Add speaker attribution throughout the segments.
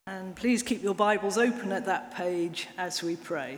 Speaker 1: And please keep your Bibles open at that page as we pray.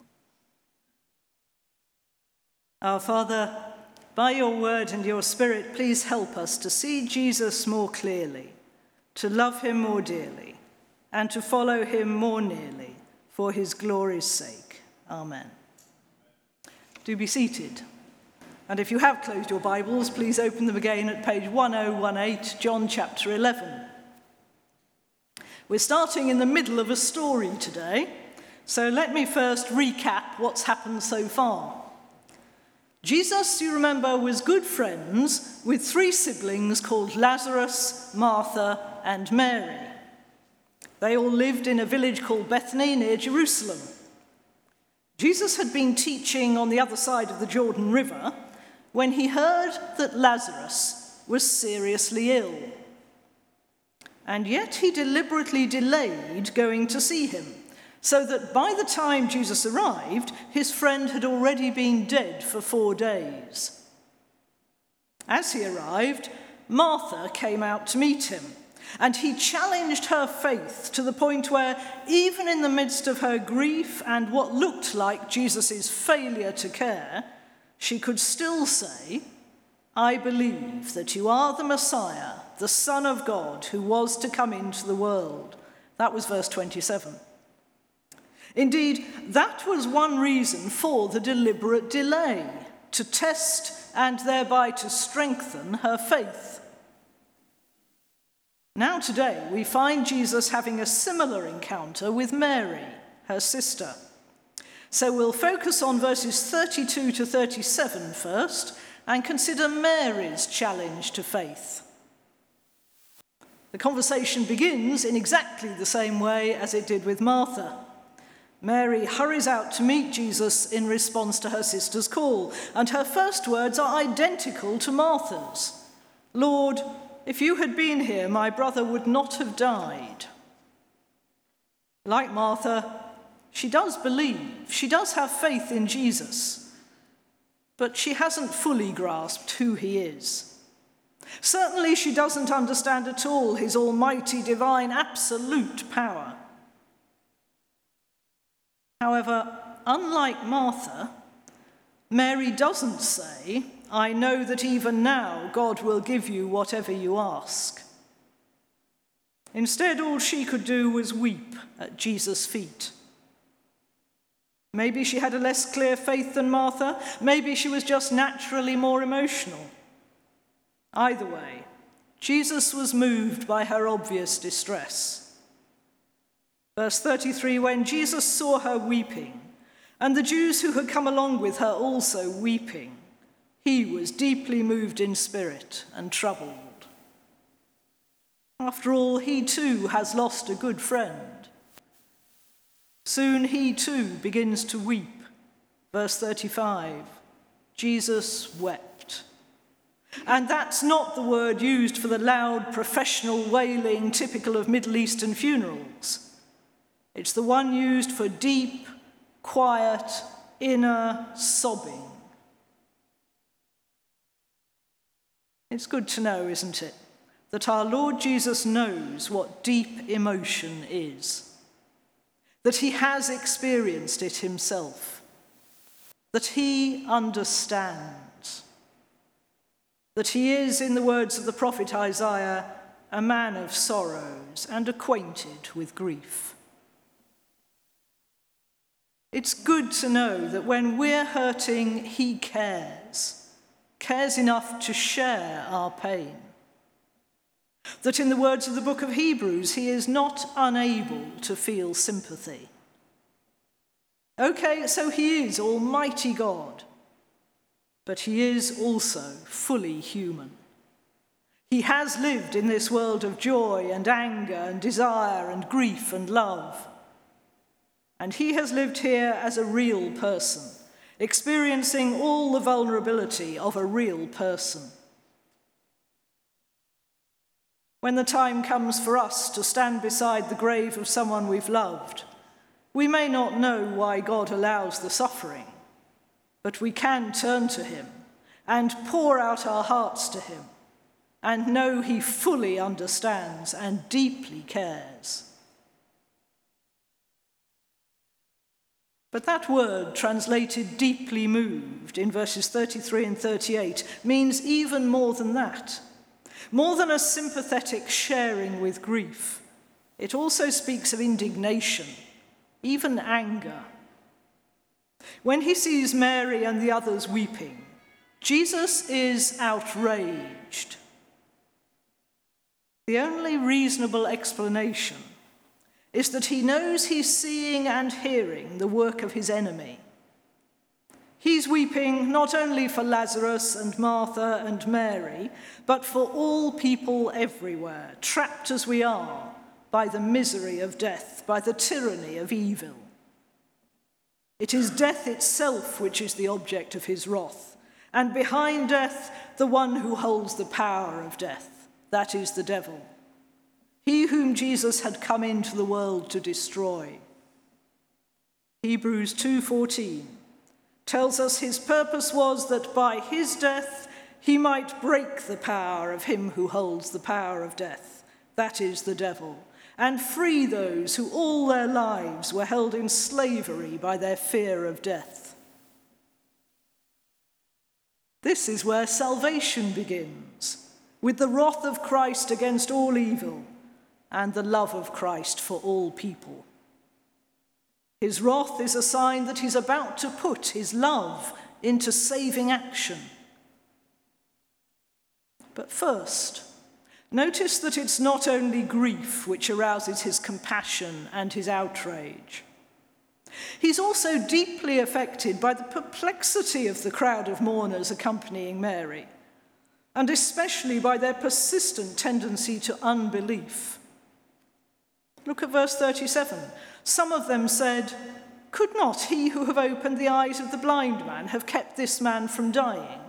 Speaker 1: Our Father, by your word and your Spirit, please help us to see Jesus more clearly, to love him more dearly, and to follow him more nearly for his glory's sake. Amen. Do be seated. And if you have closed your Bibles, please open them again at page 1018, John chapter 11. We're starting in the middle of a story today, so let me first recap what's happened so far. Jesus, you remember, was good friends with three siblings called Lazarus, Martha, and Mary. They all lived in a village called Bethany near Jerusalem. Jesus had been teaching on the other side of the Jordan River when he heard that Lazarus was seriously ill. And yet he deliberately delayed going to see him, so that by the time Jesus arrived, his friend had already been dead for 4 days. As he arrived, Martha came out to meet him, and he challenged her faith to the point where, even in the midst of her grief and what looked like Jesus' failure to care, she could still say, "I believe that you are the Messiah, the Son of God, who was to come into the world." That was verse 27. Indeed, that was one reason for the deliberate delay, to test and thereby to strengthen her faith. Now today, we find Jesus having a similar encounter with Mary, her sister. So we'll focus on verses 32 to 37 first and consider Mary's challenge to faith. The conversation begins in exactly the same way as it did with Martha. Mary hurries out to meet Jesus in response to her sister's call, and her first words are identical to Martha's. "Lord, if you had been here, my brother would not have died." Like Martha, she does believe, she does have faith in Jesus, but she hasn't fully grasped who he is. Certainly, she doesn't understand at all his almighty, divine, absolute power. However, unlike Martha, Mary doesn't say, "I know that even now God will give you whatever you ask." Instead, all she could do was weep at Jesus' feet. Maybe she had a less clear faith than Martha. Maybe she was just naturally more emotional. Either way, Jesus was moved by her obvious distress. Verse 33, when Jesus saw her weeping, and the Jews who had come along with her also weeping, he was deeply moved in spirit and troubled. After all, he too has lost a good friend. Soon he too begins to weep. Verse 35, Jesus wept. And that's not the word used for the loud professional wailing typical of Middle Eastern funerals. It's the one used for deep, quiet, inner sobbing. It's good to know, isn't it, that our Lord Jesus knows what deep emotion is, that he has experienced it himself, that he understands, that he is, in the words of the prophet Isaiah, a man of sorrows and acquainted with grief. It's good to know that when we're hurting, he cares enough to share our pain. That in the words of the book of Hebrews, he is not unable to feel sympathy. Okay, so he is Almighty God, but he is also fully human. He has lived in this world of joy and anger and desire and grief and love. And he has lived here as a real person, experiencing all the vulnerability of a real person. When the time comes for us to stand beside the grave of someone we've loved, we may not know why God allows the suffering, but we can turn to him and pour out our hearts to him and know he fully understands and deeply cares. But that word, translated deeply moved in verses 33 and 38, means even more than that. More than a sympathetic sharing with grief, it also speaks of indignation, even anger. When he sees Mary and the others weeping, Jesus is outraged. The only reasonable explanation is that he knows he's seeing and hearing the work of his enemy. He's weeping not only for Lazarus and Martha and Mary, but for all people everywhere, trapped as we are by the misery of death, by the tyranny of evil. It is death itself which is the object of his wrath, and behind death, the one who holds the power of death, that is the devil. He whom Jesus had come into the world to destroy. Hebrews 2:14 tells us his purpose was that by his death he might break the power of him who holds the power of death, that is the devil, and free those who all their lives were held in slavery by their fear of death. This is where salvation begins, with the wrath of Christ against all evil, and the love of Christ for all people. His wrath is a sign that he's about to put his love into saving action. But first, notice that it's not only grief which arouses his compassion and his outrage. He's also deeply affected by the perplexity of the crowd of mourners accompanying Mary, and especially by their persistent tendency to unbelief. Look at verse 37. Some of them said, "Could not he who have opened the eyes of the blind man have kept this man from dying?"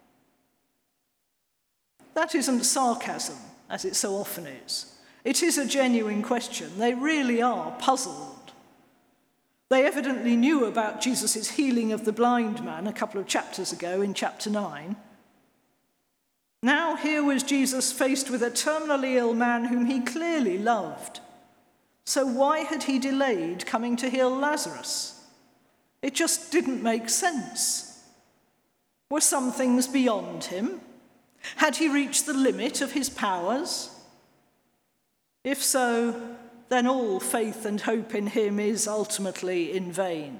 Speaker 1: That isn't sarcasm, as it so often is. It is a genuine question. They really are puzzled. They evidently knew about Jesus' healing of the blind man a couple of chapters ago in chapter 9. Now here was Jesus faced with a terminally ill man whom he clearly loved. So why had he delayed coming to heal Lazarus? It just didn't make sense. Were some things beyond him? Had he reached the limit of his powers? If so, then all faith and hope in him is ultimately in vain.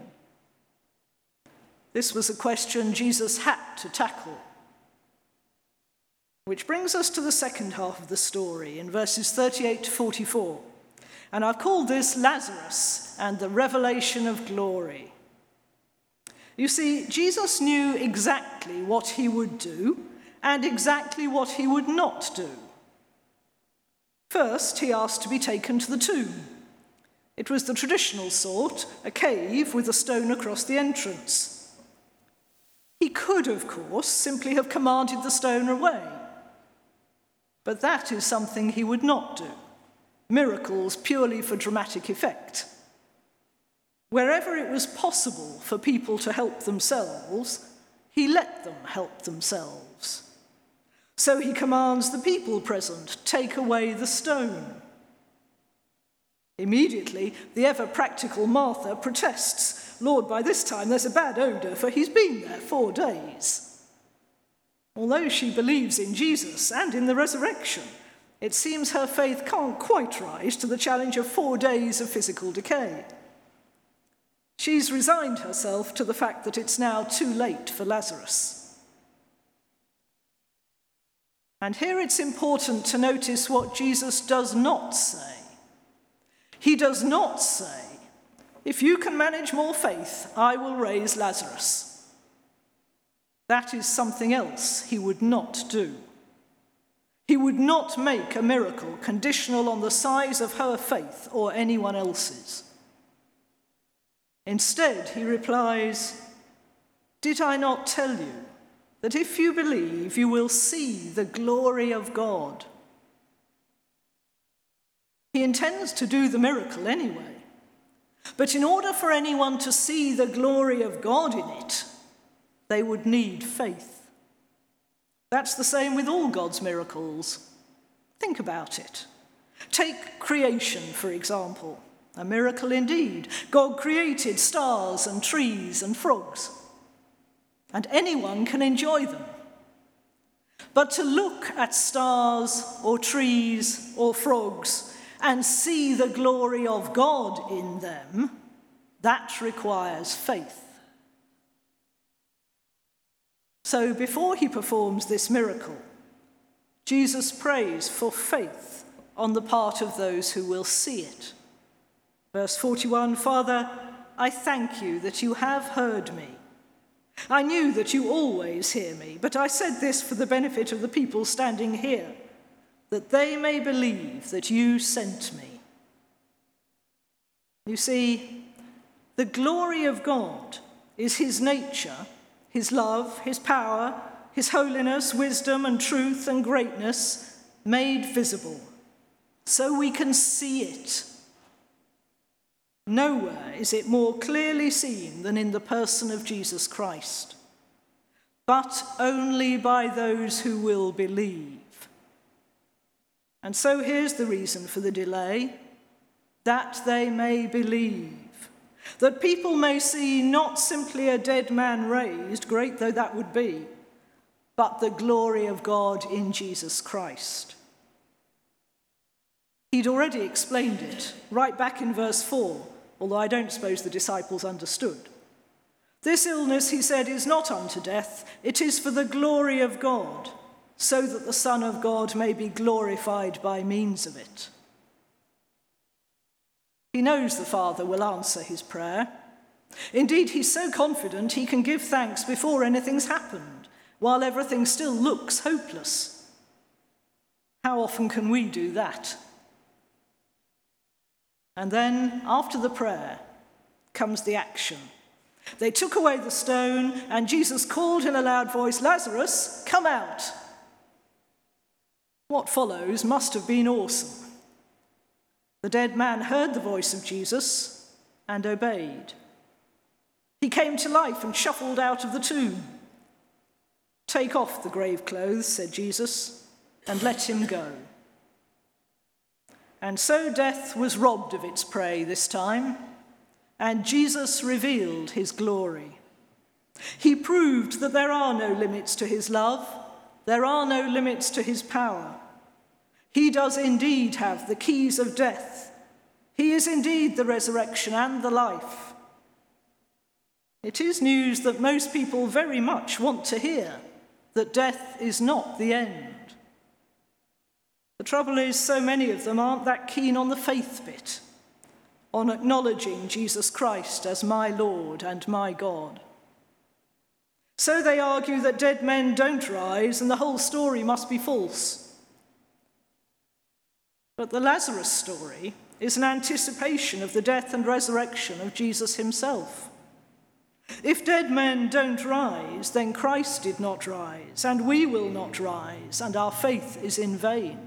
Speaker 1: This was a question Jesus had to tackle. Which brings us to the second half of the story in verses 38 to 44. And I've called this Lazarus and the Revelation of Glory. You see, Jesus knew exactly what he would do and exactly what he would not do. First, he asked to be taken to the tomb. It was the traditional sort, a cave with a stone across the entrance. He could, of course, simply have commanded the stone away. But that is something he would not do. Miracles purely for dramatic effect. Wherever it was possible for people to help themselves, he let them help themselves. So he commands the people present, take away the stone. Immediately, the ever-practical Martha protests, "Lord, by this time there's a bad odor, for he's been there 4 days." Although she believes in Jesus and in the resurrection, it seems her faith can't quite rise to the challenge of 4 days of physical decay. She's resigned herself to the fact that it's now too late for Lazarus. And here it's important to notice what Jesus does not say. He does not say, "If you can manage more faith, I will raise Lazarus." That is something else he would not do. He would not make a miracle conditional on the size of her faith or anyone else's. Instead, he replies, "Did I not tell you that if you believe, you will see the glory of God?" He intends to do the miracle anyway. But in order for anyone to see the glory of God in it, they would need faith. That's the same with all God's miracles. Think about it. Take creation, for example. A miracle indeed. God created stars and trees and frogs, and anyone can enjoy them. But to look at stars or trees or frogs and see the glory of God in them, that requires faith. So before he performs this miracle, Jesus prays for faith on the part of those who will see it. Verse 41, Father, I thank you that you have heard me. I knew that you always hear me, but I said this for the benefit of the people standing here, that they may believe that you sent me. You see, the glory of God is his nature, his love, his power, his holiness, wisdom and truth and greatness made visible, so we can see it. Nowhere is it more clearly seen than in the person of Jesus Christ, but only by those who will believe. And so here's the reason for the delay, that they may believe, that people may see not simply a dead man raised, great though that would be, but the glory of God in Jesus Christ. He'd already explained it right back in verse 4, although I don't suppose the disciples understood. This illness, he said, is not unto death, it is for the glory of God, so that the Son of God may be glorified by means of it. He knows the Father will answer his prayer. Indeed, he's so confident he can give thanks before anything's happened, while everything still looks hopeless. How often can we do that? And then, after the prayer, comes the action. They took away the stone, and Jesus called in a loud voice, Lazarus, come out. What follows must have been awesome. The dead man heard the voice of Jesus and obeyed. He came to life and shuffled out of the tomb. Take off the grave clothes, said Jesus, and let him go. And so death was robbed of its prey this time, and Jesus revealed his glory. He proved that there are no limits to his love, there are no limits to his power. He does indeed have the keys of death. He is indeed the resurrection and the life. It is news that most people very much want to hear, that death is not the end. The trouble is, so many of them aren't that keen on the faith bit, on acknowledging Jesus Christ as my Lord and my God. So they argue that dead men don't rise and the whole story must be false. But the Lazarus story is an anticipation of the death and resurrection of Jesus himself. If dead men don't rise, then Christ did not rise, and we will not rise, and our faith is in vain.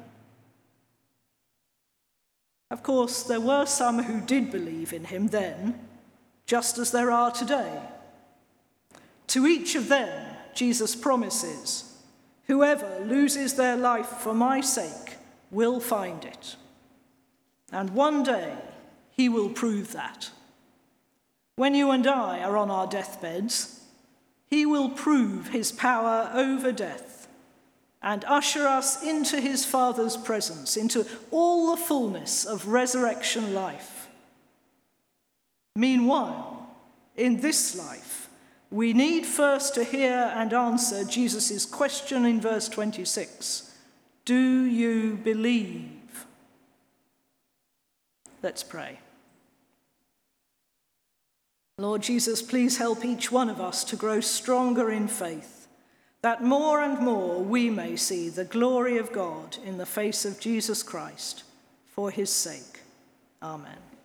Speaker 1: Of course, there were some who did believe in him then, just as there are today. To each of them, Jesus promises, whoever loses their life for my sake will find it. And one day, he will prove that. When you and I are on our deathbeds, he will prove his power over death and usher us into his Father's presence, into all the fullness of resurrection life. Meanwhile, in this life, we need first to hear and answer Jesus' question in verse 26. Do you believe? Let's pray. Lord Jesus, please help each one of us to grow stronger in faith, that more and more we may see the glory of God in the face of Jesus Christ for his sake. Amen.